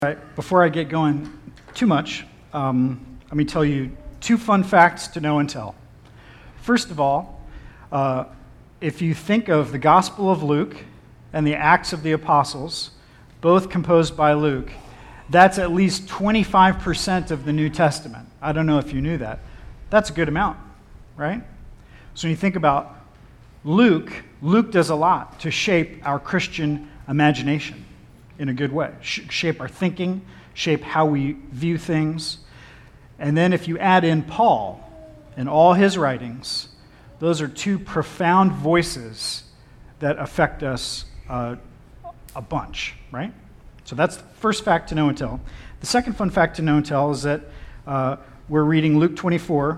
Right, before I get going too much, let me tell you 2 fun facts to know and tell. First of all, if you think of the Gospel of Luke and the Acts of the Apostles, both composed by Luke, that's at least 25% of the New Testament. I don't know if you knew that. That's a good amount, right? So when you think about Luke does a lot to shape our Christian imagination in a good way, shape our thinking, shape how we view things. And then if you add in Paul and all his writings, those are 2 profound voices that affect us a bunch, right? So that's the first fact to know and tell. The second fun fact to know and tell is that we're reading Luke 24,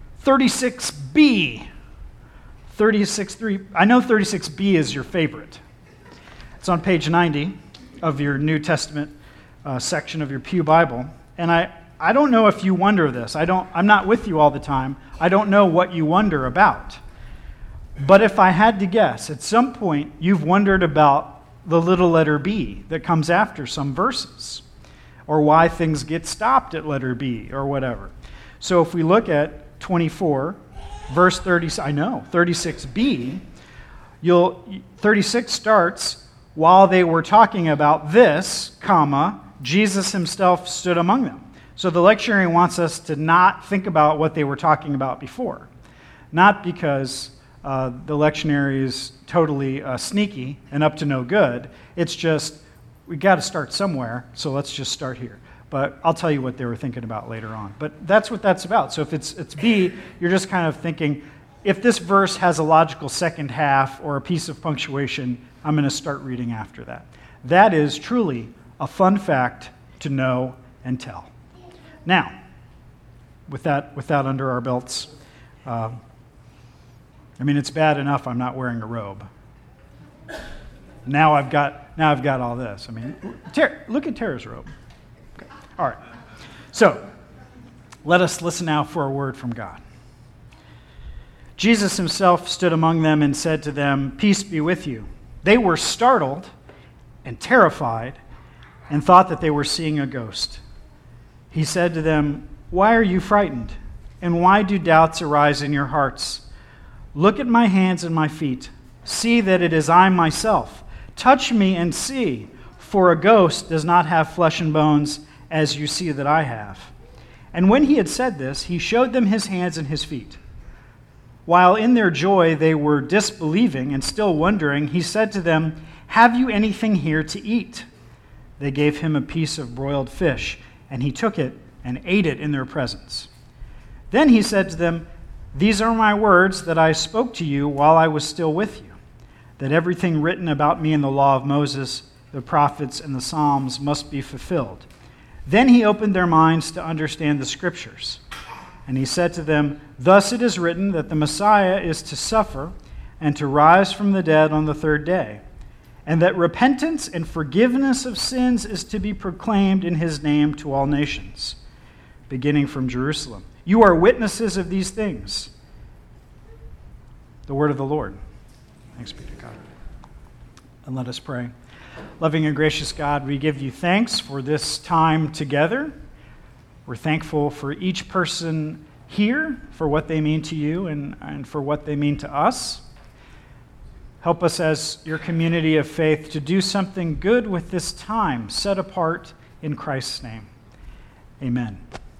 36b. 36.3. I know 36b is your favorite. It's on page 90 of your New Testament section of your Pew Bible. And I don't know if you wonder this. I'm not with you all the time. I don't know what you wonder about. But if I had to guess, at some point you've wondered about the little letter b that comes after some verses, or why things get stopped at letter b or whatever. So if we look at 24, verse 36b, 36 starts, while they were talking about this, comma, Jesus himself stood among them. So the lectionary wants us to not think about what they were talking about before. Not because the lectionary is totally sneaky and up to no good. It's just, we got to start somewhere, so let's just start here. But I'll tell you what they were thinking about later on. But that's what that's about. So if it's B, you're just kind of thinking, if this verse has a logical second half or a piece of punctuation, I'm going to start reading after that. That is truly a fun fact to know and tell. Now, with that under our belts, it's bad enough I'm not wearing a robe. Now I've got all this. Look at Tara's robe. Okay. All right. So, let us listen now for a word from God. Jesus himself stood among them and said to them, "Peace be with you." They were startled and terrified and thought that they were seeing a ghost. He said to them, "Why are you frightened? And why do doubts arise in your hearts? Look at my hands and my feet. See that it is I myself. Touch me and see, for a ghost does not have flesh and bones, as you see that I have." And when he had said this, he showed them his hands and his feet. While in their joy they were disbelieving and still wondering, he said to them, "Have you anything here to eat?" They gave him a piece of broiled fish, and he took it and ate it in their presence. Then he said to them, "These are my words that I spoke to you while I was still with you, that everything written about me in the law of Moses, the prophets, and the Psalms must be fulfilled." Then he opened their minds to understand the Scriptures. And he said to them, "Thus it is written that the Messiah is to suffer and to rise from the dead on the 3rd day, and that repentance and forgiveness of sins is to be proclaimed in his name to all nations, beginning from Jerusalem. You are witnesses of these things." The word of the Lord. Thanks be to God. And let us pray. Loving and gracious God, we give you thanks for this time together. We're thankful for each person here, for what they mean to you and for what they mean to us. Help us as your community of faith to do something good with this time set apart in Christ's name. Amen.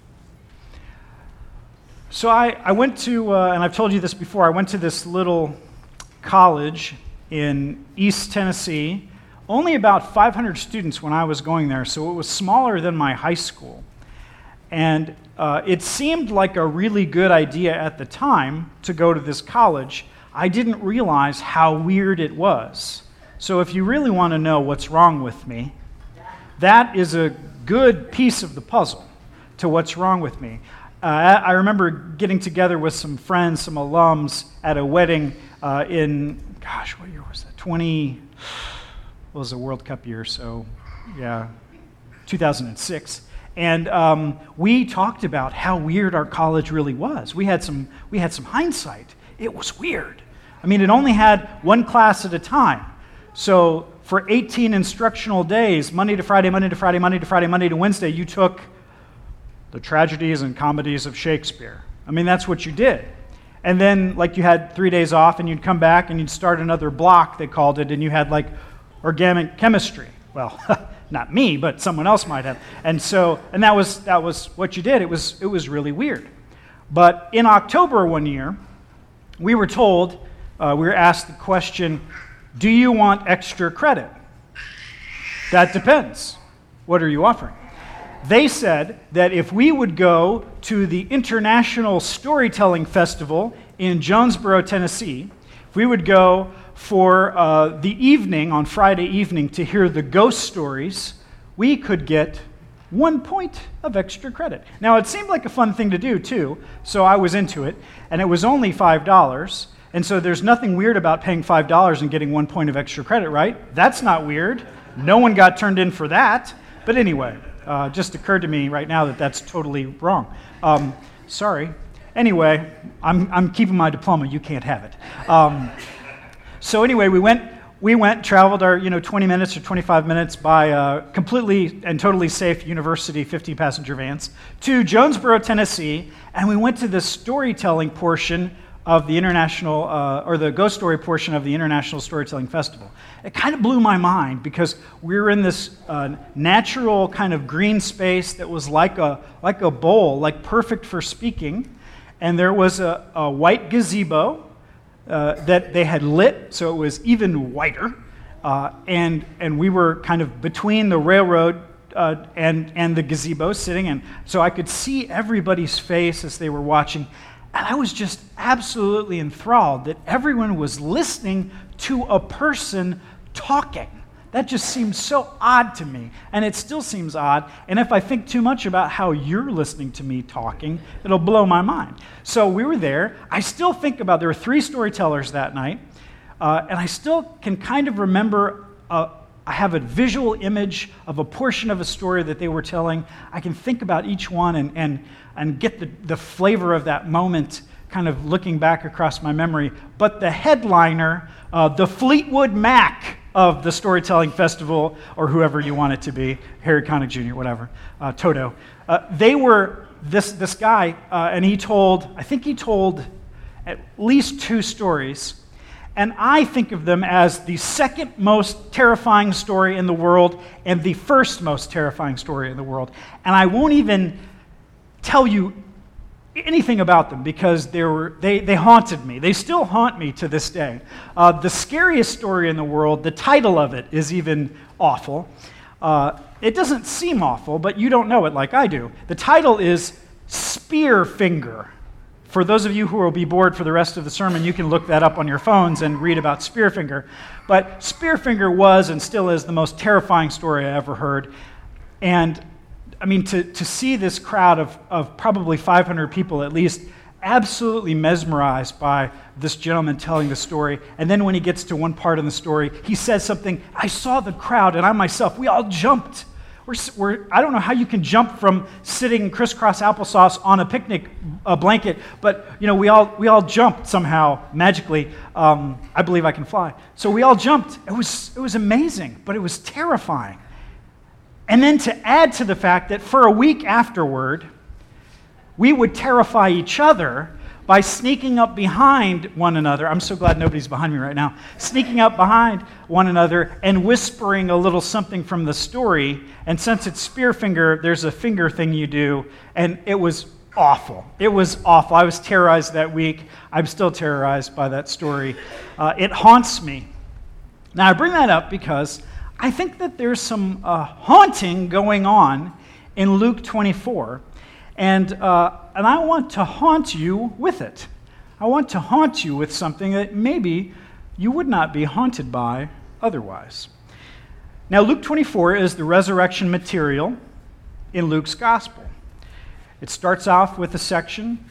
So I went to, and I've told you this before, I went to this little college in East Tennessee. Only about 500 students when I was going there, so it was smaller than my high school. And it seemed like a really good idea at the time to go to this college. I didn't realize how weird it was. So if you really want to know what's wrong with me, that is a good piece of the puzzle to what's wrong with me. I remember getting together with some friends, some alums, at a wedding in, what year was that? It was a World Cup year, so 2006. And we talked about how weird our college really was. We had some hindsight. It was weird. It only had one class at a time. So for 18 instructional days, Monday to Friday, Monday to Friday, Monday to Friday, Monday to Wednesday, you took the tragedies and comedies of Shakespeare. I mean, that's what you did. And then, like, you had 3 days off, and you'd come back, and you'd start another block, they called it, and you had, like, organic chemistry. Well, not me, but someone else might have. And that was what you did. It was really weird. But in October one year, we were told, we were asked the question, do you want extra credit? That depends. What are you offering? They said that if we would go to the International Storytelling Festival in Jonesboro, Tennessee, if we would go for the evening, on Friday evening, to hear the ghost stories, we could get 1 point of extra credit. Now, it seemed like a fun thing to do, too, so I was into it, and it was only $5, and so there's nothing weird about paying $5 and getting 1 point of extra credit, right? That's not weird. No one got turned in for that. But anyway, just occurred to me right now that that's totally wrong. Sorry. Anyway, I'm keeping my diploma. You can't have it. So anyway, we went, traveled our 20 minutes or 25 minutes by completely and totally safe university 50-passenger vans to Jonesboro, Tennessee, and we went to the storytelling portion of the international, or the ghost story portion of the International Storytelling Festival. It kind of blew my mind because we were in this natural kind of green space that was like a bowl, like perfect for speaking, and there was a white gazebo that they had lit, so it was even whiter, and we were kind of between the railroad and the gazebo sitting, and so I could see everybody's face as they were watching. And I was just absolutely enthralled that everyone was listening to a person talking. That just seems so odd to me, and it still seems odd. And if I think too much about how you're listening to me talking, it'll blow my mind. So we were there. I still think about, there were 3 storytellers that night, and I still can kind of remember, I have a visual image of a portion of a story that they were telling. I can think about each one and get the flavor of that moment kind of looking back across my memory. But the headliner, the Fleetwood Mac of the Storytelling Festival, or whoever you want it to be, Harry Connick Jr., whatever, Toto, they were this guy, and I think he told at least 2 stories, and I think of them as the second most terrifying story in the world and the first most terrifying story in the world. And I won't even tell you anything about them because they haunted me. They still haunt me to this day. The scariest story in the world, the title of it is even awful. It doesn't seem awful, but you don't know it like I do. The title is Spearfinger. For those of you who will be bored for the rest of the sermon, you can look that up on your phones and read about Spearfinger. But Spearfinger was and still is the most terrifying story I ever heard. And I mean, to see this crowd of probably 500 people at least, absolutely mesmerized by this gentleman telling the story. And then when he gets to one part in the story, he says something. I saw the crowd, and I myself, we all jumped. I don't know how you can jump from sitting crisscross applesauce on a picnic blanket, but we all jumped somehow magically. I believe I can fly. So we all jumped. It was amazing, but it was terrifying. And then to add to the fact that for a week afterward, we would terrify each other by sneaking up behind one another. I'm so glad nobody's behind me right now. Sneaking up behind one another and whispering a little something from the story. And since it's Spearfinger, there's a finger thing you do. And it was awful. It was awful. I was terrorized that week. I'm still terrorized by that story. It haunts me. Now, I bring that up because I think that there's some haunting going on in Luke 24. And I want to haunt you with it. I want to haunt you with something that maybe you would not be haunted by otherwise. Now, Luke 24 is the resurrection material in Luke's gospel. It starts off with a section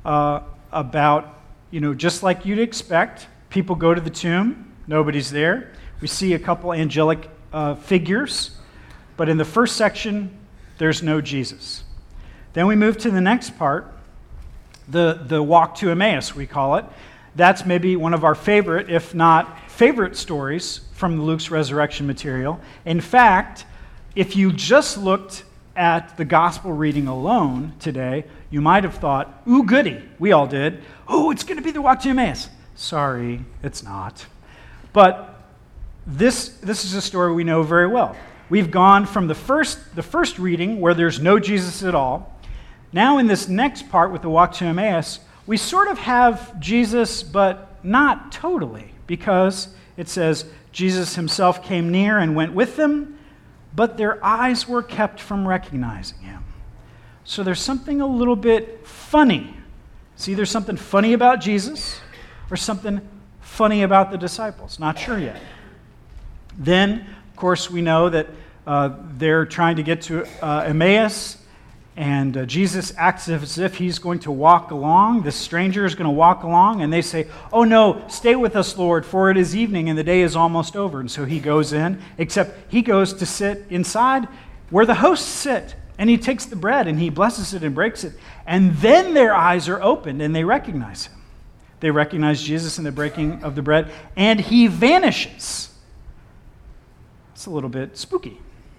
about, just like you'd expect, people go to the tomb, nobody's there. We see a couple angelic figures, but in the first section, there's no Jesus. Then we move to the next part, the walk to Emmaus, we call it. That's maybe one of our favorite, if not favorite stories from Luke's resurrection material. In fact, if you just looked at the gospel reading alone today, you might have thought, ooh, goody. We all did. Oh, it's going to be the walk to Emmaus. Sorry, it's not. But this is a story we know very well. We've gone from the first reading where there's no Jesus at all. Now in this next part with the walk to Emmaus, we sort of have Jesus, but not totally, because it says Jesus himself came near and went with them, but their eyes were kept from recognizing him. So there's something a little bit funny. It's either something funny about Jesus or something funny about the disciples. Not sure yet. Then, of course, we know that they're trying to get to Emmaus, and Jesus acts as if he's going to walk along. This stranger is going to walk along, and they say, "Oh no, stay with us, Lord, for it is evening and the day is almost over." And so he goes in, except he goes to sit inside where the hosts sit, and he takes the bread and he blesses it and breaks it, and then their eyes are opened and they recognize him. They recognize Jesus in the breaking of the bread, and he vanishes. It's a little bit spooky.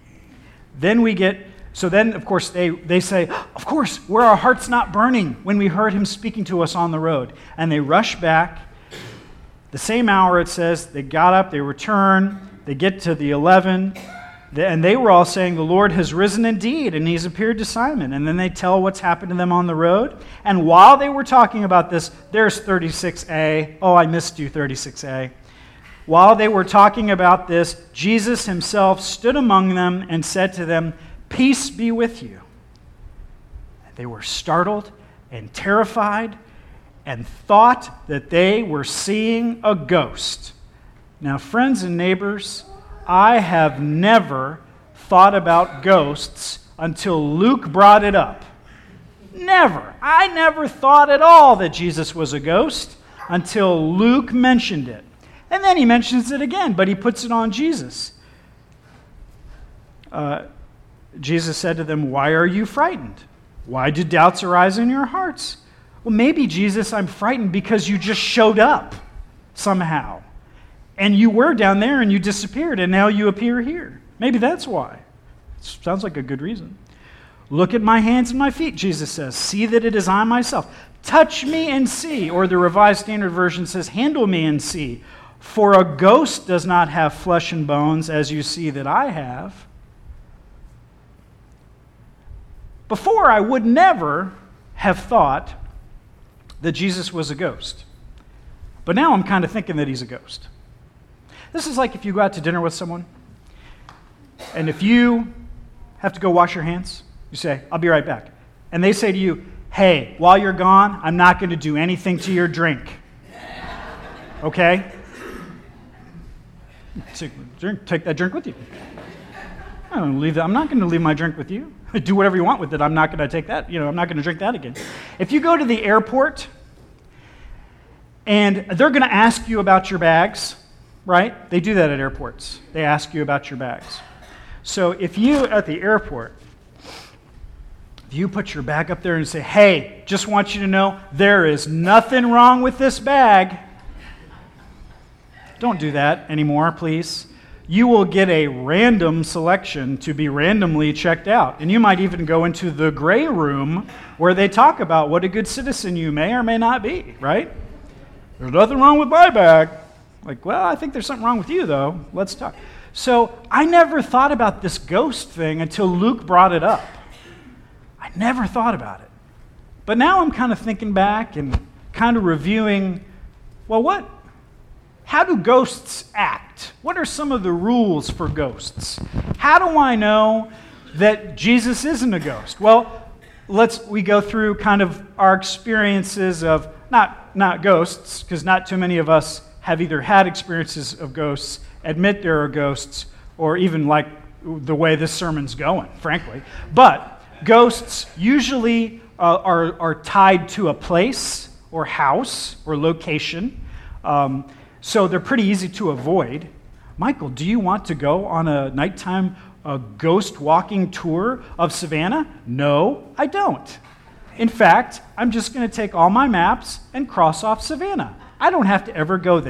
So then, of course, they say, "Of course, were our hearts not burning when we heard him speaking to us on the road?" And they rush back. The same hour, it says, they got up, they return, they get to the 11, and they were all saying, "The Lord has risen indeed, and he's appeared to Simon." And then they tell what's happened to them on the road. And while they were talking about this, there's 36a. Oh, I missed you, 36a. While they were talking about this, Jesus himself stood among them and said to them, "Peace be with you." They were startled and terrified and thought that they were seeing a ghost. Now, friends and neighbors, I have never thought about ghosts until Luke brought it up. Never. I never thought at all that Jesus was a ghost until Luke mentioned it. And then he mentions it again, but he puts it on Jesus. Jesus said to them, "Why are you frightened? Why do doubts arise in your hearts?" Well, maybe, Jesus, I'm frightened because you just showed up somehow. And you were down there and you disappeared and now you appear here. Maybe that's why. Sounds like a good reason. "Look at my hands and my feet," Jesus says. "See that it is I myself. Touch me and see." Or the Revised Standard Version says, "Handle me and see. For a ghost does not have flesh and bones as you see that I have." Before, I would never have thought that Jesus was a ghost. But now I'm kind of thinking that he's a ghost. This is like if you go out to dinner with someone, and if you have to go wash your hands, you say, "I'll be right back." And they say to you, "Hey, while you're gone, I'm not going to do anything to your drink." Okay? Take that drink with you. I'm not going to leave my drink with you. Do whatever you want with it. I'm not going to take that. I'm not going to drink that again. If you go to the airport and they're going to ask you about your bags, right? They do that at airports. They ask you about your bags. So if you, at the airport, if you put your bag up there and say, "Hey, just want you to know, there is nothing wrong with this bag." Don't do that anymore, please. You will get a random selection to be randomly checked out. And you might even go into the gray room where they talk about what a good citizen you may or may not be, right? "There's nothing wrong with my bag." Like, well, I think there's something wrong with you, though. Let's talk. So I never thought about this ghost thing until Luke brought it up. I never thought about it. But now I'm kind of thinking back and kind of reviewing, well, how do ghosts act? What are some of the rules for ghosts? How do I know that Jesus isn't a ghost? Well, we go through kind of our experiences of not ghosts, because not too many of us have either had experiences of ghosts, admit there are ghosts, or even like the way this sermon's going, frankly. But ghosts usually are tied to a place or house or location. So they're pretty easy to avoid. Michael, do you want to go on a nighttime ghost walking tour of Savannah? No, I don't. In fact, I'm just going to take all my maps and cross off Savannah. I don't have to ever go there.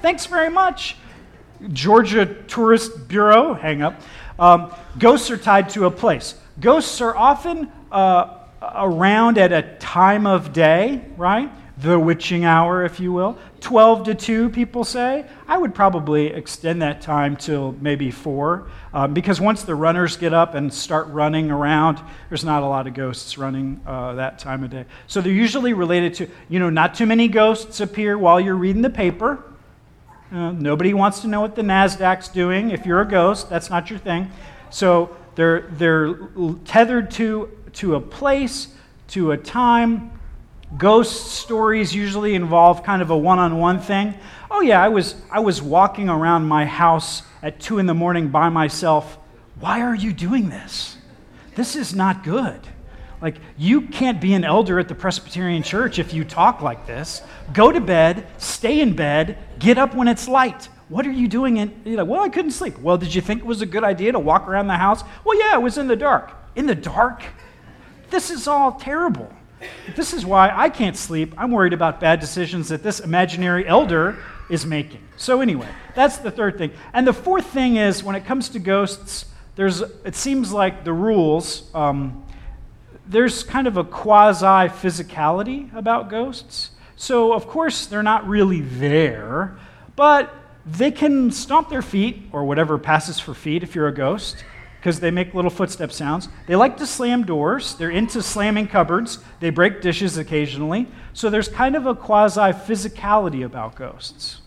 Thanks very much. Georgia Tourist Bureau, hang up. Ghosts are tied to a place. Ghosts are often around at a time of day, right? The witching hour, if you will. 12 to 2, people say. I would probably extend that time till maybe 4, because once the runners get up and start running around, there's not a lot of ghosts running that time of day. So they're usually related to, not too many ghosts appear while you're reading the paper. Nobody wants to know what the NASDAQ's doing. If you're a ghost, that's not your thing. So they're tethered to a place, to a time. Ghost stories usually involve kind of a one-on-one thing. Oh yeah, I was walking around my house at 2 a.m. by myself. Why are you doing this? This is not good. Like, you can't be an elder at the Presbyterian Church if you talk like this. Go to bed, stay in bed, get up when it's light. What are you doing? You're like, well, I couldn't sleep. Well, did you think it was a good idea to walk around the house? Well, yeah, it was in the dark. In the dark? This is all terrible. This is why I can't sleep. I'm worried about bad decisions that this imaginary elder is making. So anyway, that's the third thing. And the fourth thing is, when it comes to ghosts, it seems like the rules, there's kind of a quasi-physicality about ghosts. So, of course, they're not really there, but they can stomp their feet, or whatever passes for feet if you're a ghost, because they make little footstep sounds. They like to slam doors. They're into slamming cupboards. They break dishes occasionally. So there's kind of a quasi-physicality about ghosts.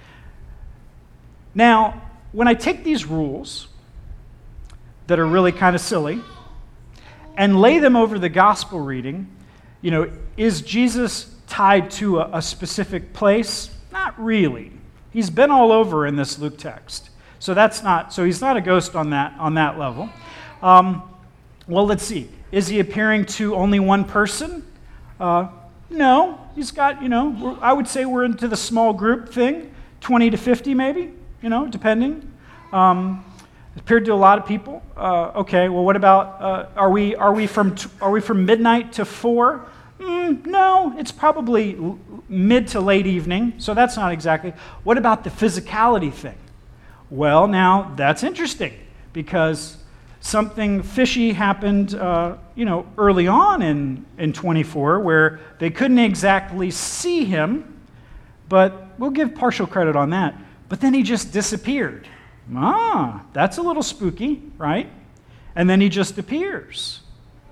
Now, when I take these rules that are really kind of silly and lay them over the gospel reading, is Jesus tied to a specific place? Not really. He's been all over in this Luke text. So he's not a ghost on that level. Well, let's see. Is he appearing to only one person? No. He's got, I would say we're into the small group thing, 20 to 50 maybe, depending. Appeared to a lot of people. Okay, well, what about, are we from midnight to 4? No, it's probably mid to late evening, so that's not exactly. What about the physicality thing? Well, now, that's interesting, because something fishy happened, early on in 24, where they couldn't exactly see him, but we'll give partial credit on that. But then he just disappeared. That's a little spooky, right? And then he just appears.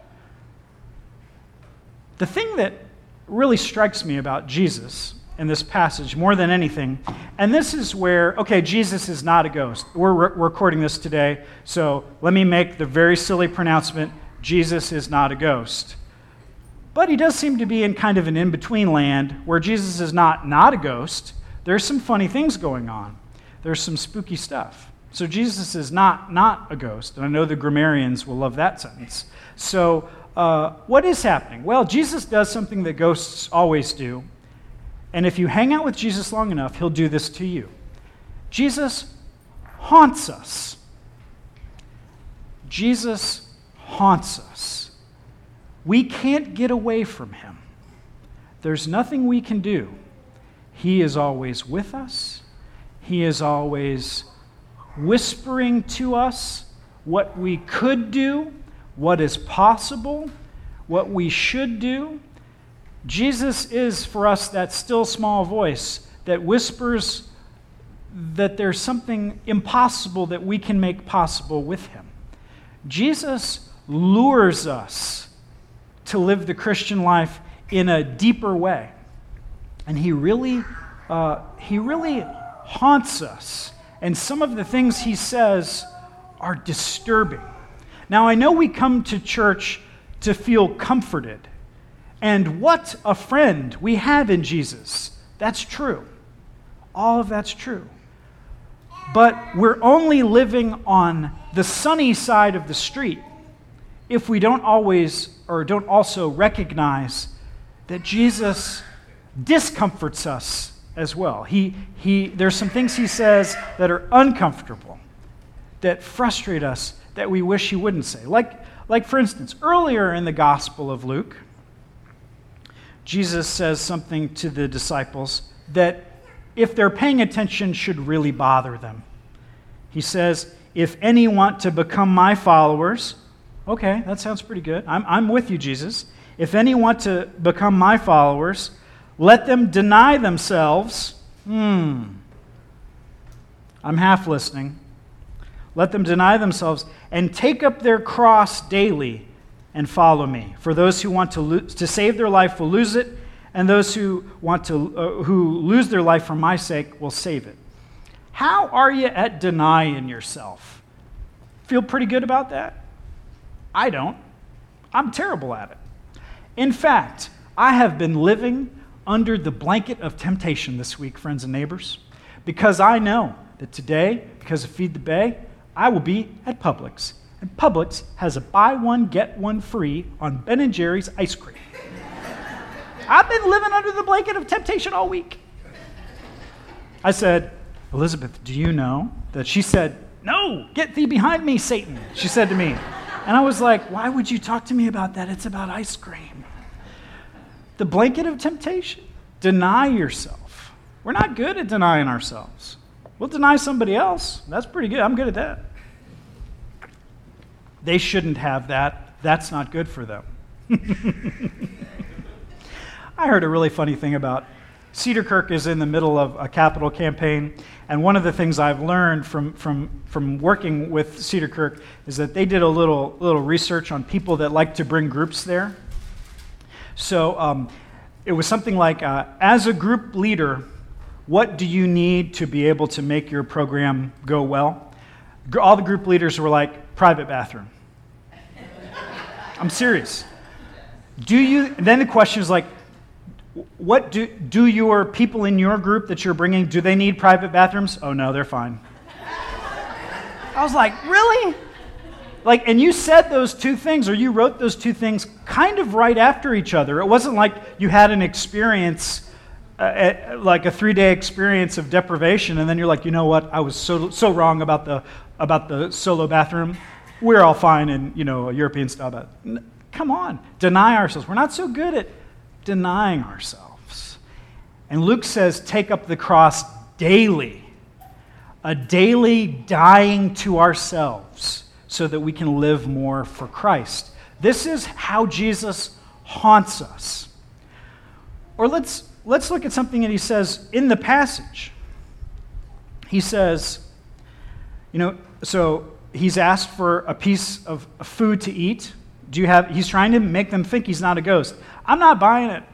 The thing that really strikes me about Jesus in this passage more than anything, and this is where, Jesus is not a ghost. We're recording this today, so let me make the very silly pronouncement, Jesus is not a ghost. But he does seem to be in kind of an in-between land where Jesus is not a ghost. There's some funny things going on. There's some spooky stuff. So Jesus is not a ghost, and I know the grammarians will love that sentence. So what is happening? Well, Jesus does something that ghosts always do. And if you hang out with Jesus long enough, he'll do this to you. Jesus haunts us. Jesus haunts us. We can't get away from him. There's nothing we can do. He is always with us. He is always whispering to us what we could do, what is possible, what we should do. Jesus is, for us, that still small voice that whispers that there's something impossible that we can make possible with him. Jesus lures us to live the Christian life in a deeper way. And he really haunts us. And some of the things he says are disturbing. Now, I know we come to church to feel comforted. And what a friend we have in Jesus. That's true. All of that's true. But we're only living on the sunny side of the street if we don't also recognize that Jesus discomforts us as well. There's some things he says that are uncomfortable, that frustrate us, that we wish he wouldn't say. Like for instance, earlier in the Gospel of Luke, Jesus says something to the disciples that if they're paying attention, should really bother them. He says, if any want to become my followers, okay, that sounds pretty good. I'm with you, Jesus. If any want to become my followers, let them deny themselves. I'm half listening. Let them deny themselves and take up their cross daily and follow me. For those who want to save their life will lose it, and those who want to who lose their life for my sake will save it. How are you at denying yourself? Feel pretty good about that? I don't. I'm terrible at it. In fact, I have been living under the blanket of temptation this week, friends and neighbors, because I know that today, because of Feed the Bay, I will be at Publix. And Publix has a buy one, get one free on Ben & Jerry's ice cream. I've been living under the blanket of temptation all week. I said, Elizabeth, do you know that? She said, no, get thee behind me, Satan, she said to me. And I was like, why would you talk to me about that? It's about ice cream. The blanket of temptation. Deny yourself. We're not good at denying ourselves. We'll deny somebody else. That's pretty good. I'm good at that. They shouldn't have that. That's not good for them. I heard a really funny thing about Cedar Kirk is in the middle of a capital campaign, and one of the things I've learned from working with Cedar Kirk is that they did a little research on people that like to bring groups there. So it was something like, as a group leader, what do you need to be able to make your program go well? All the group leaders were like, private bathroom. I'm serious. Then the question is like, what do your people in your group that you're bringing, do they need private bathrooms? Oh no, they're fine. I was like, really? Like, and you said those two things, or you wrote those two things kind of right after each other. It wasn't like you had an experience, like a 3-day experience of deprivation, and then you're like, you know what? I was so wrong about the solo bathroom. We're all fine in, a European style bathroom. Come on, deny ourselves. We're not so good at denying ourselves. And Luke says, take up the cross daily, a daily dying to ourselves so that we can live more for Christ. This is how Jesus haunts us. Or let's look at something that he says in the passage. He says, so he's asked for a piece of food to eat. He's trying to make them think he's not a ghost. I'm not buying it.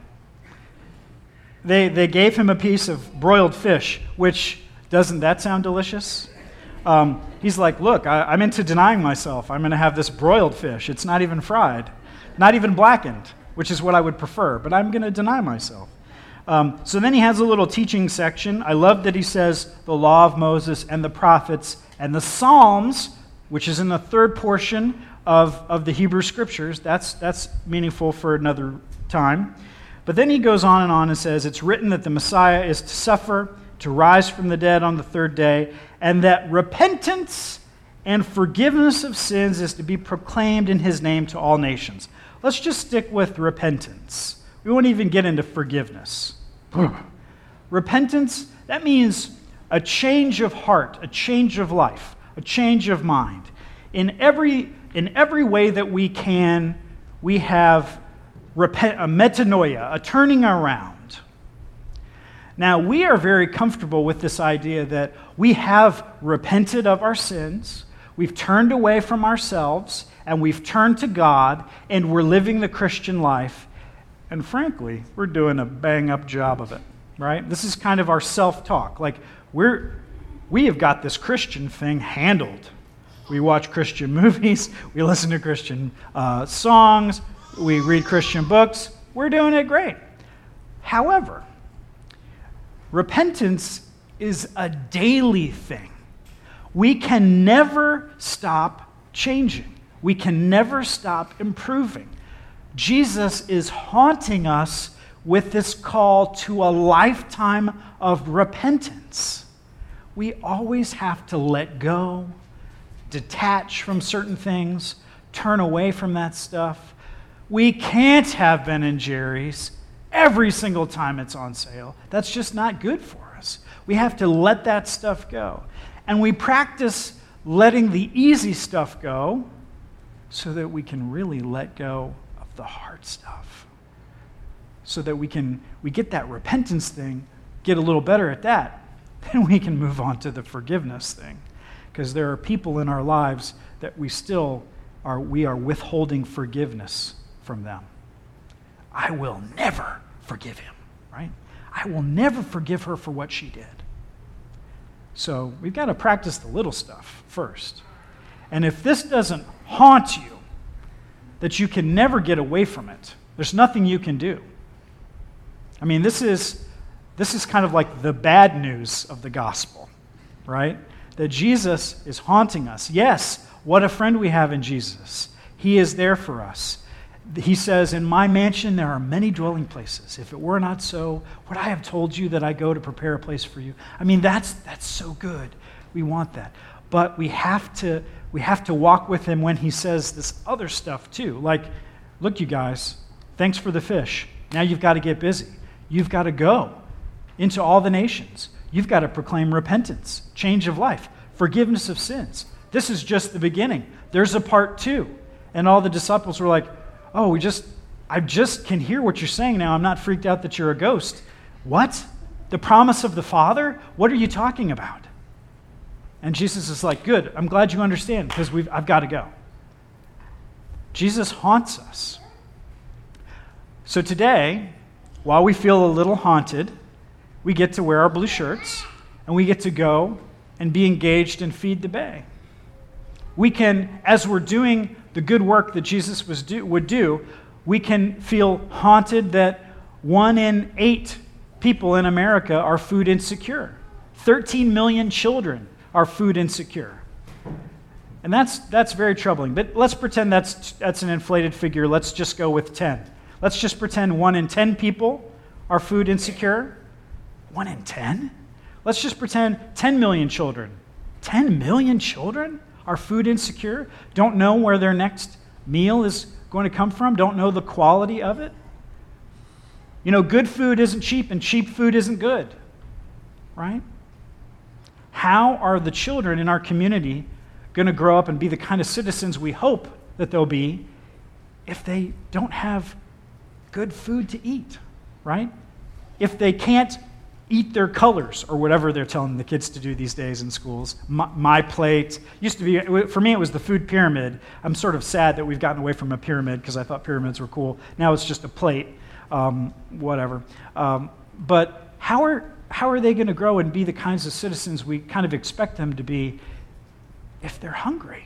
They gave him a piece of broiled fish, which, doesn't that sound delicious? He's like, look, I'm into denying myself. I'm going to have this broiled fish. It's not even fried, not even blackened, which is what I would prefer, but I'm going to deny myself. So then he has a little teaching section. I love that he says the law of Moses and the prophets and the Psalms, which is in the third portion of the Hebrew Scriptures. That's meaningful for another time. But then he goes on and says, it's written that the Messiah is to suffer, to rise from the dead on the third day, and that repentance and forgiveness of sins is to be proclaimed in his name to all nations. Let's just stick with repentance. We won't even get into forgiveness. Repentance, that means a change of heart, a change of life, a change of mind. In every way that we can, we have a metanoia, a turning around. Now, we are very comfortable with this idea that we have repented of our sins, we've turned away from ourselves, and we've turned to God, and we're living the Christian life. And frankly, we're doing a bang-up job of it, right? This is kind of our self-talk. Like, we have got this Christian thing handled. We watch Christian movies, we listen to Christian songs, we read Christian books. We're doing it great. However, repentance is a daily thing. We can never stop changing. We can never stop improving. Jesus is haunting us with this call to a lifetime of repentance. We always have to let go, detach from certain things, turn away from that stuff. We can't have Ben & Jerry's every single time it's on sale. That's just not good for us. We have to let that stuff go. And we practice letting the easy stuff go so that we can really let go of the hard stuff. So that we get that repentance thing, get a little better at that, then we can move on to the forgiveness thing. Because there are people in our lives that we are withholding forgiveness from them. I will never forgive him, right? I will never forgive her for what she did. So we've got to practice the little stuff first. And if this doesn't haunt you, that you can never get away from it, there's nothing you can do. I mean, this is kind of like the bad news of the gospel, right? That Jesus is haunting us. Yes, what a friend we have in Jesus. He is there for us. He says, in my mansion there are many dwelling places. If it were not so, would I have told you that I go to prepare a place for you? I mean, that's so good. We want that. But we have to walk with him when he says this other stuff too. Like, look, you guys, thanks for the fish. Now you've got to get busy. You've got to go into all the nations. You've got to proclaim repentance, change of life, forgiveness of sins. This is just the beginning. There's a part 2. And all the disciples were like, oh, I just can hear what you're saying now. I'm not freaked out that you're a ghost. What? The promise of the Father? What are you talking about? And Jesus is like, good, I'm glad you understand because I've got to go. Jesus haunts us. So today, while we feel a little haunted, we get to wear our blue shirts and we get to go and be engaged and feed the bay. We can, as we're doing the good work that Jesus would do, we can feel haunted that 1 in 8 people in America are food insecure. 13 million children are food insecure. And that's very troubling. But let's pretend that's an inflated figure. Let's just go with 10. Let's just pretend 1 in 10 people are food insecure. 1 in 10? Let's just pretend 10 million children. 10 million children are food insecure, don't know where their next meal is going to come from, don't know the quality of it. You know, good food isn't cheap and cheap food isn't good, right? How are the children in our community going to grow up and be the kind of citizens we hope that they'll be if they don't have good food to eat, right? If they can't eat their colors or whatever they're telling the kids to do these days in schools. My plate. Used to be, for me, it was the food pyramid. I'm sort of sad that we've gotten away from a pyramid because I thought pyramids were cool. Now it's just a plate, whatever. But how are they going to grow and be the kinds of citizens we kind of expect them to be if they're hungry?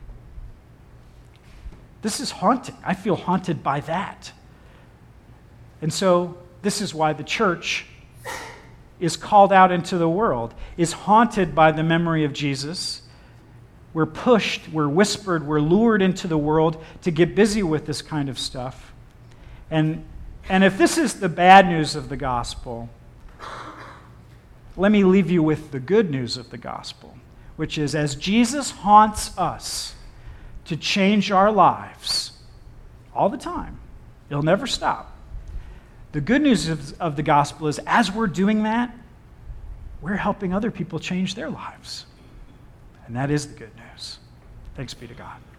This is haunting. I feel haunted by that. And so this is why the church is called out into the world, is haunted by the memory of Jesus. We're pushed, we're whispered, we're lured into the world to get busy with this kind of stuff. And if this is the bad news of the gospel, let me leave you with the good news of the gospel, which is as Jesus haunts us to change our lives all the time, it'll never stop. The good news of the gospel is as we're doing that, we're helping other people change their lives. And that is the good news. Thanks be to God.